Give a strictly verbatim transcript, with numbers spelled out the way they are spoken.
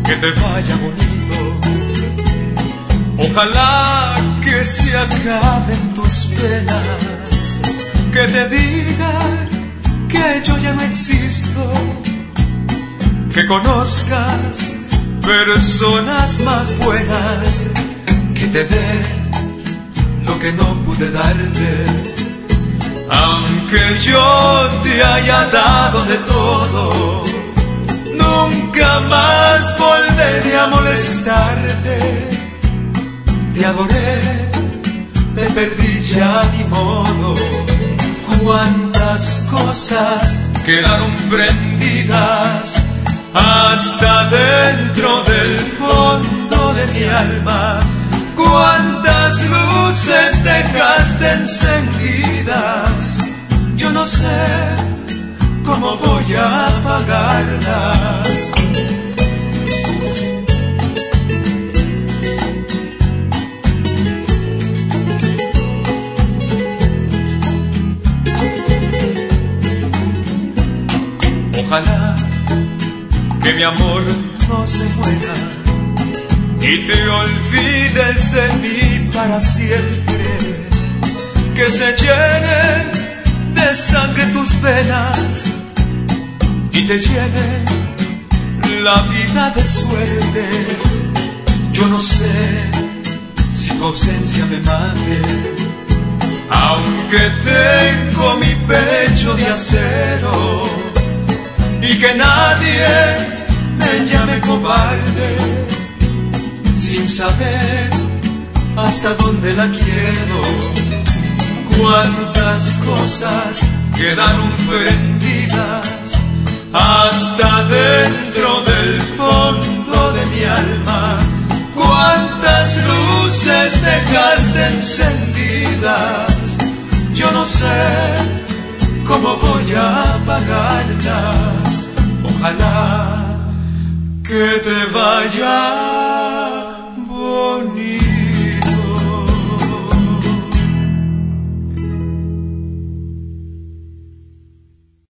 que te vaya bonito. Ojalá que se acaben tus penas, que te digan que yo ya no existo, que conozcas personas más buenas, que te den lo que no pude darte. Aunque yo te haya dado de todo, nunca más volveré a molestarte. Te adoré, te perdí, ya ni modo. Cuántas cosas quedaron prendidas hasta dentro del fondo de mi alma. Cuántas luces dejaste encendidas. Yo no sé cómo voy a apagarlas. Ojalá que mi amor no se muera y te olvides de mí para siempre, que se llenen de sangre tus venas y te llene la vida de suerte. Yo no sé si tu ausencia me mate, aunque tengo mi pecho de acero, y que nadie me llame cobarde, sin saber hasta dónde la quiero. Cuántas cosas quedaron prendidas hasta dentro del fondo de mi alma. Cuántas luces dejaste encendidas. Yo no sé cómo voy a apagarlas. Ojalá que te vaya